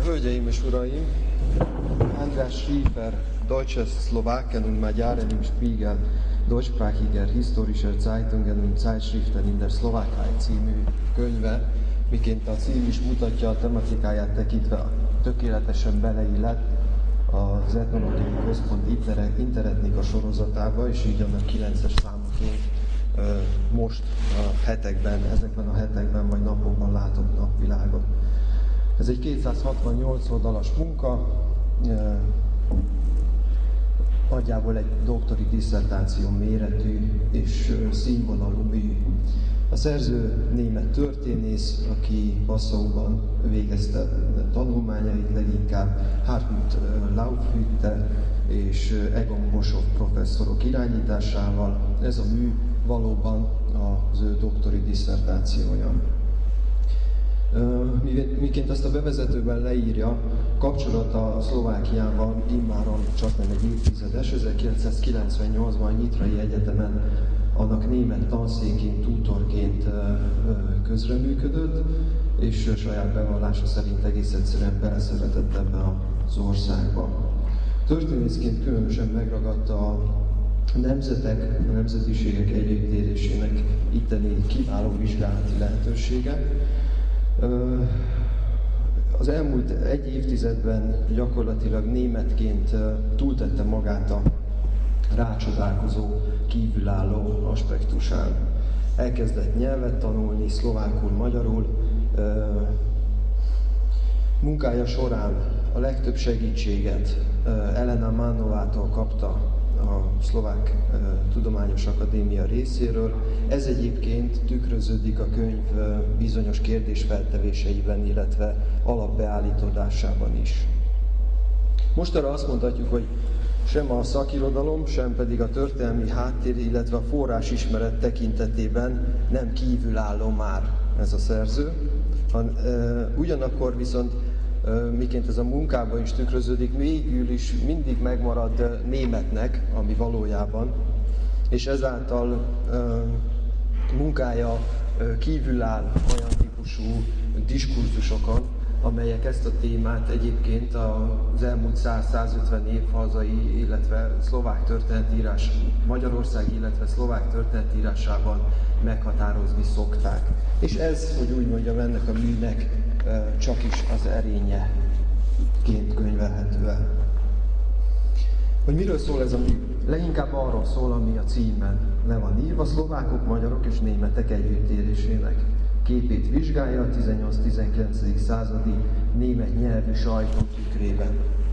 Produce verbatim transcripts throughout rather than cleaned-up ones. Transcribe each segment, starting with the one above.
Hölgyeim és uraim, András Schiefer, Deutsches Slowaken und Magyaren im Spiegel, deutschsprachiger historischer Zeitungen und Zeitschriften in der Slowakei című könyve, miként a cím is mutatja, a tematikáját tekintve tökéletesen beleillett az Etnológiai Központ Interetnika sorozatába, és így annak kilences számaként most a hetekben, ezekben a hetekben vagy napokban látott napvilágot. Ez egy kétszázhatvannyolc oldalas munka, nagyjából egy doktori disszertáció méretű és színvonalú mű. A szerző német történész, aki Passauban végezte tanulmányait, leginkább Hartmut Laubhütte és Egon Boshoff professzorok irányításával. Ez a mű valóban az ő doktori disszertációja. Miként ezt a bevezetőben leírja, kapcsolata Szlovákiával immáron csak nem egy évtizedes, ezerkilencszázkilencvennyolcban a Nyitrai Egyetemen annak német tanszékén, tutorként közreműködött, és saját bevallása szerint egész egyszerűen beleszeretett ebbe az országba. Történészként különösen megragadta a nemzetek, a nemzetiségek együttérésének itteni kiváló vizsgálati lehetősége. Az elmúlt egy évtizedben gyakorlatilag németként túltette magát a rácsodálkozó, kívülálló aspektusán. Elkezdett nyelvet tanulni, szlovákul, magyarul. Munkája során a legtöbb segítséget Elena Mannovától kapta a Szlovák Tudományos Akadémia részéről. Ez egyébként tükröződik a könyv bizonyos kérdésfeltevéseiben, illetve alapbeállítódásában is. Mostanra azt mondhatjuk, hogy sem a szakirodalom, sem pedig a történelmi háttér, illetve a forrásismeret tekintetében nem kívülálló már ez a szerző. Ugyanakkor viszont miként ez a munkában is tükröződik, végül is mindig megmarad németnek, ami valójában, és ezáltal munkája kívüláll olyan típusú diskurzusokon, amelyek ezt a témát egyébként az elmúlt száz-százötven év hazai, illetve szlovák történetírás, Magyarország, illetve szlovák történetírásában meghatározni szokták. És ez, hogy úgy mondjam, ennek a műnek csak is az erényeként könyvelhető el. Hogy miről szól ez a mű? Leginkább arról szól, ami a címben le van írva, szlovákok, magyarok és németek együttérésének képét vizsgálja a tizennyolc-tizenkilencedik századi német nyelvű sajtó tükrében.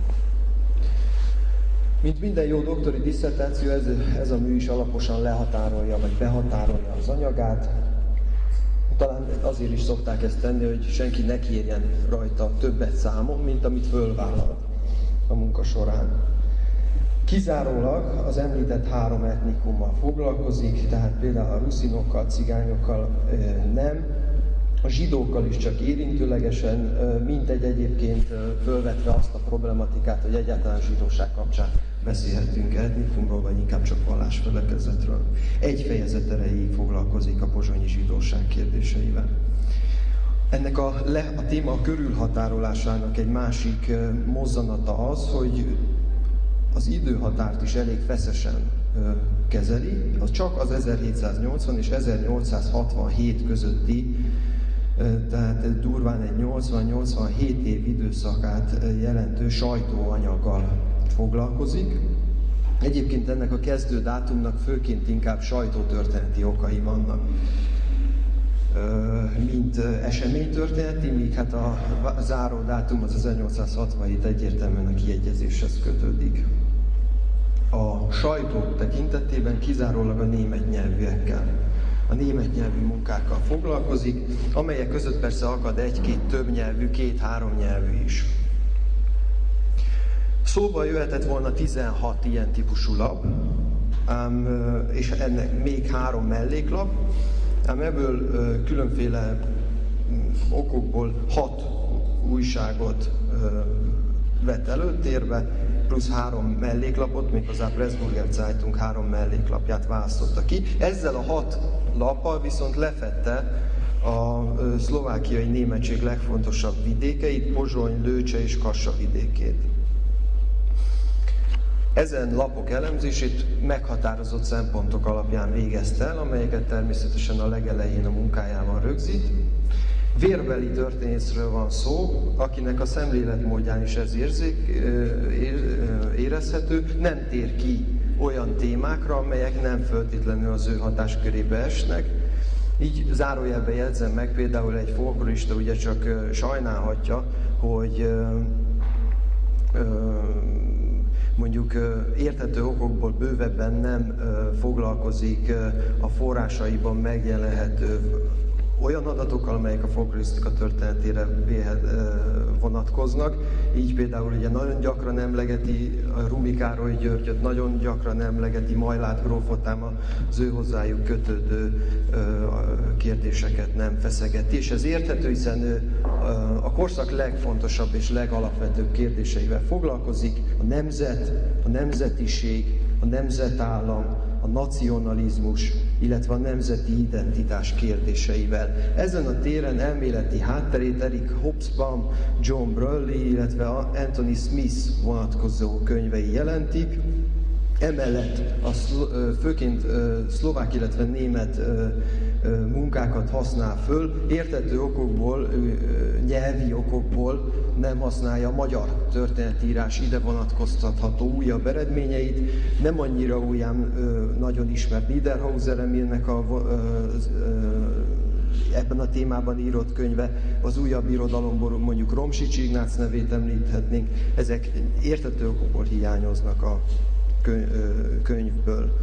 Mint minden jó doktori disszertáció, ez, ez a mű is alaposan lehatárolja, vagy behatárolja az anyagát. Talán azért is szokták ezt tenni, hogy senki ne kérjen rajta többet számon, mint amit fölvállal a munka során. Kizárólag az említett három etnikummal foglalkozik, tehát például a ruszinokkal, cigányokkal nem, a zsidókkal is csak érintőlegesen, mintegy egyébként fölvetve azt a problematikát, hogy egyáltalán zsidóság kapcsán beszélhetünk etnikumról, vagy inkább csak vallásfelekezetről. Egy fejezet erejéig foglalkozik a pozsonyi zsidóság kérdéseivel. Ennek a, le, a téma körülhatárolásának egy másik mozzanata az, hogy az időhatárt is elég feszesen ö, kezeli, az csak az ezerhétszáznyolcvan és ezernyolcszázhatvanhét közötti, ö, tehát durván egy nyolcvan-nyolcvanhét év időszakát jelentő sajtóanyaggal foglalkozik. Egyébként ennek a kezdő dátumnak főként inkább sajtótörténeti okai vannak, ö, mint eseménytörténeti, míg hát a záró dátum az ezernyolcszázhatvanhét egyértelműen a kiegyezéshez kötődik. A sajtó tekintetében kizárólag a német nyelvűekkel, a német nyelvű munkákkal foglalkozik, amelyek között persze akad egy-két több nyelvű, két-három nyelvű is. Szóba jöhetett volna tizenhat ilyen típusú lap, ám, és ennek még három melléklap, ám ebből különféle okokból hat újságot vett előtérbe, plusz három melléklapot, méghozzá Pressburger Zeitung három melléklapját választotta ki. Ezzel a hat lappal viszont lefette a szlovákiai németség legfontosabb vidékeit, Pozsony, Lőcse és Kassa vidékét. Ezen lapok elemzését meghatározott szempontok alapján végezte el, amelyeket természetesen a legelején a munkájában rögzít. Vérbeli történészről van szó, akinek a szemléletmódján is ez érzék, érezhető, nem tér ki olyan témákra, amelyek nem feltétlenül az ő hatáskörébe esnek. Így zárójelben jegyzem meg, például egy folklorista ugye csak sajnálhatja, hogy mondjuk érthető okokból bővebben nem foglalkozik a forrásaiban megjelenhető olyan adatokkal, amelyek a folklorisztika történetére vonatkoznak. Így például ugye nagyon gyakran emlegeti Rumi Károly Györgyöt, nagyon gyakran emlegeti Majlát grófot, ám az ő hozzájuk kötődő kérdéseket nem feszegeti. És ez érthető, hiszen ő a korszak legfontosabb és legalapvetőbb kérdéseivel foglalkozik: a nemzet, a nemzetiség, a nemzetállam, a nacionalizmus, illetve a nemzeti identitás kérdéseivel. Ezen a téren elméleti hátterét Eric Hobsbawm, John Brully, illetve Anthony Smith vonatkozó könyvei jelentik. Emellett a szlo, főként szlovák, illetve német munkákat használ föl, érthető okokból, nyelvi okokból nem használja a magyar történetírás ide vonatkoztatható újabb eredményeit. Nem annyira úján nagyon ismert Niederhauser Emilnek a, ebben a témában írott könyve, az újabb irodalomból mondjuk Romsics Ignác nevét említhetnénk. Ezek érthető okokból hiányoznak a könyvből.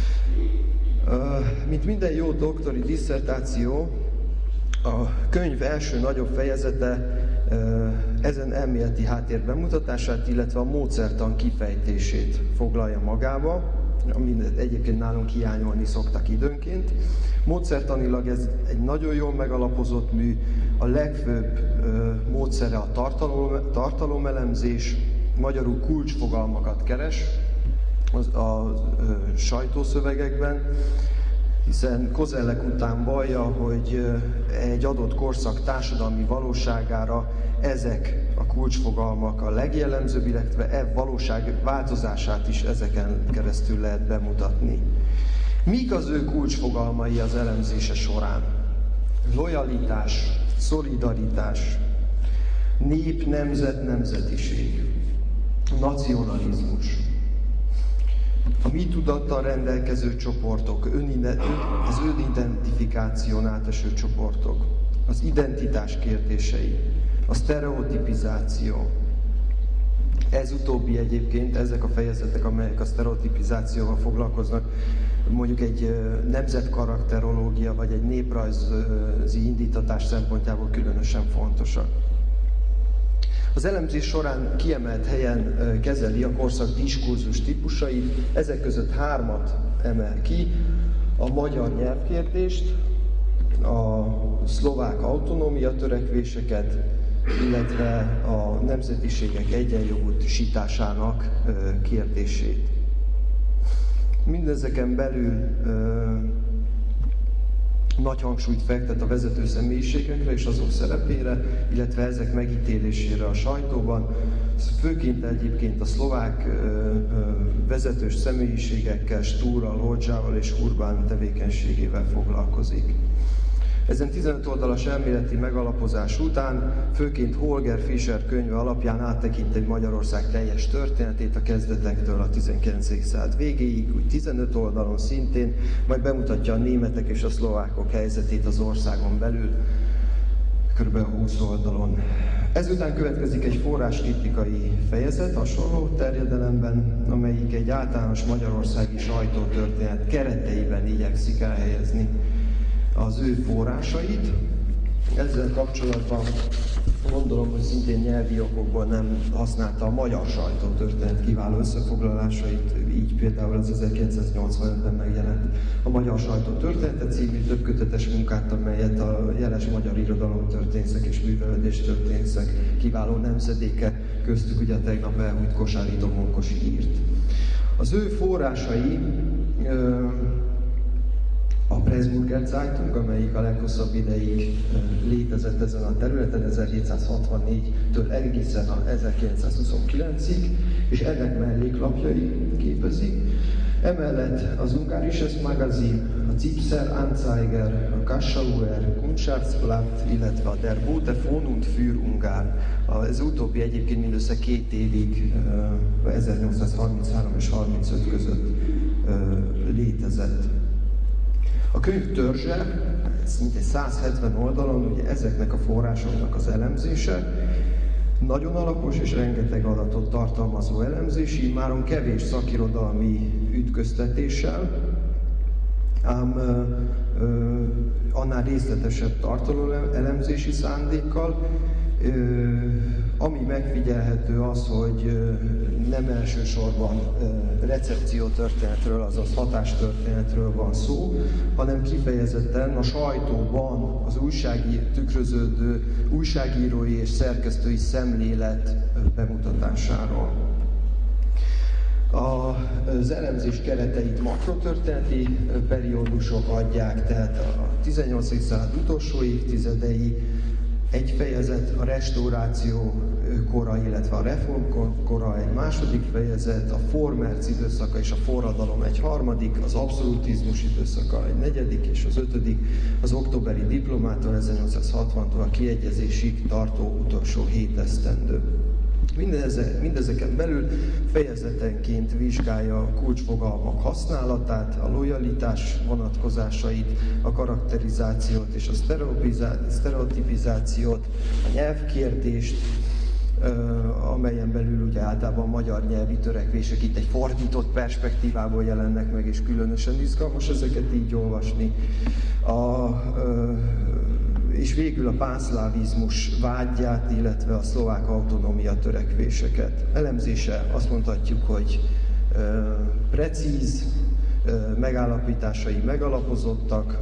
Mint minden jó doktori disszertáció, a könyv első nagyobb fejezete ezen elméleti háttér bemutatását, illetve a módszertan kifejtését foglalja magába, amit egyébként nálunk hiányolni szoktak időnként. Módszertanilag ez egy nagyon jól megalapozott mű, a legfőbb módszere a tartalom, tartalomelemzés, magyarul kulcsfogalmakat keres a, a sajtószövegekben, hiszen Kozellek után vallja, hogy egy adott korszak társadalmi valóságára ezek a kulcsfogalmak a legjellemzőbb, illetve e valóság változását is ezeken keresztül lehet bemutatni. Mik az ő kulcsfogalmai az elemzése során? Lojalitás, szolidaritás, nép, nemzet, nemzetiség, nacionalizmus, a mi tudattal rendelkező csoportok, az önidentifikáción áteső csoportok, az identitás kérdései, a sztereotipizáció. Ez utóbbi egyébként, ezek a fejezetek, amelyek a sztereotipizációval foglalkoznak, mondjuk egy nemzetkarakterológia vagy egy néprajzi indítatás szempontjából különösen fontosak. Az elemzés során kiemelt helyen kezeli a korszak diskurzus típusait, ezek között hármat emel ki: a magyar nyelvkérdést, a szlovák autonómia törekvéseket, illetve a nemzetiségek egyenjogúsításának kérdését. Mindezeken belül nagy hangsúlyt fektet a vezető személyiségekre és azok szerepére, illetve ezek megítélésére a sajtóban. Főként egyébként a szlovák vezetős személyiségekkel, Stúrral, Hodzsával és Urbán tevékenységével foglalkozik. Ezen tizenöt oldalas elméleti megalapozás után főként Holger Fischer könyve alapján áttekint egy Magyarország teljes történetét a kezdetektől a tizenkilencedik század végéig, úgy tizenöt oldalon szintén, majd bemutatja a németek és a szlovákok helyzetét az országon belül, kb. húsz oldalon. Ezután következik egy forráskritikai fejezet hasonló terjedelemben, amelyik egy általános magyarországi sajtótörténet kereteiben igyekszik elhelyezni az ő forrásait. Ezzel kapcsolatban gondolom, hogy szintén nyelvi okokból nem használta a magyar sajtótörténet kiváló összefoglalásait, így például az ezerkilencszáznyolcvanötben megjelent a Magyar Sajtótörténete című többkötetes munkát, amelyet a jeles magyar irodalomtörténészek és művelődéstörténészek kiváló nemzedéke, köztük ugye a tegnap elhúnyt Kosári Domonkosi írt. Az ő forrásai ö, a Pressburger Zeitung, amelyik a leghosszabb ideig létezett ezen a területen, ezerhétszázhatvannégytől egészen a ezerkilencszázhuszonkilencig, és ennek melléklapjai képezik. Emellett az Ungarisches Magazin, a Zipser Anzeiger, a Kassauer Kundschaftsblatt, illetve a Der Bote von und für Ungarn. Ez utóbbi egyébként mindössze két évig, ezernyolcszázharminchárom és harmincöt között létezett. A könyv törzse, ez mintegy százhetven oldalon, ugye ezeknek a forrásoknak az elemzése, nagyon alapos és rengeteg adatot tartalmazó elemzés, immáron kevés szakirodalmi ütköztetéssel, ám ö, ö, annál részletesebb tartalomelemzési szándékkal. Ö, ami megfigyelhető az, hogy ö, nem elsősorban ö, recepciótörténetről, azaz hatástörténetről van szó, hanem kifejezetten a sajtóban az újsági, tükröződő újságírói és szerkesztői szemlélet bemutatásáról. Az elemzés kereteit makrotörténeti periódusok adják, tehát a tizennyolcadik század utolsó évtizedei, egy fejezet, a restauráció kora, illetve a reform kora egy második fejezet, a Vormärz időszaka és a forradalom egy harmadik, az abszolutizmus időszaka egy negyedik, és az ötödik az októberi diplomától ezernyolcszázhatvantól a kiegyezésig tartó utolsó hét esztendő. Mindeze, mindezeken belül fejezetenként vizsgálja a kulcsfogalmak használatát, a lojalitás vonatkozásait, a karakterizációt és a sztereotipizációt, a nyelvkérdést, amelyen belül ugye általában a magyar nyelvi törekvések itt egy fordított perspektívából jelennek meg, és különösen izgalmas ezeket így olvasni. A, és végül a pánszlávizmus vágyát, illetve a szlovák autonómia törekvéseket. Elemzése azt mondhatjuk, hogy ö, precíz, ö, megállapításai megalapozottak,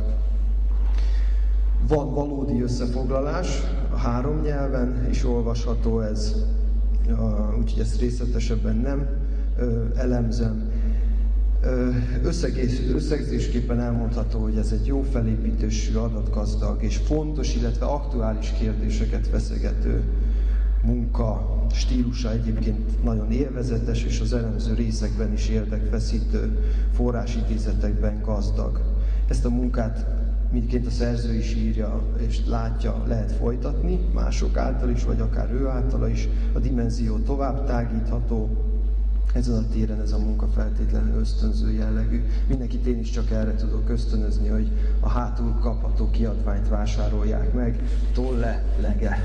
van valódi összefoglalás, a három nyelven is olvasható ez, úgyhogy ezt részletesebben nem ö, elemzem. Összegész, összegzésképpen elmondható, hogy ez egy jó felépítésű, adatgazdag és fontos, illetve aktuális kérdéseket feszegető munka. Stílusa egyébként nagyon élvezetes, és az elemző részekben is érdekfeszítő, forrásidézetekben gazdag. Ezt a munkát mindként a szerző is írja és látja, lehet folytatni, mások által is, vagy akár ő általa is. A dimenzió tovább tágítható. Ezen a téren ez a munka feltétlenül ösztönző jellegű. Mindenkit én is csak erre tudok ösztönözni, hogy a hátul kapható kiadványt vásárolják meg. Tolle Lege.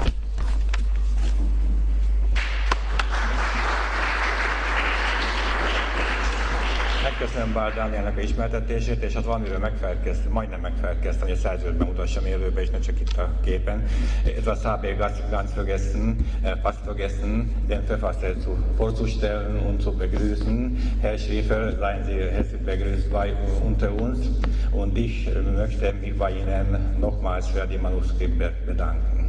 Megköszönöm Bál Dánielnek a ismertetését, és hát valamiről megfelelkeztem, majdnem megfelelkeztem, hogy a szerzőt bemutassam élőbe, és ne csak itt a képen. Etwas habe ich ganz vergessen, fast vergessen, den Verfasser zu, vorzustellen und zu begrüßen. Herr Schriefel, seien Sie herzlich begrüßt bei unter uns, und ich möchte mich bei Ihnen nochmals für die Manuskripte bedanken.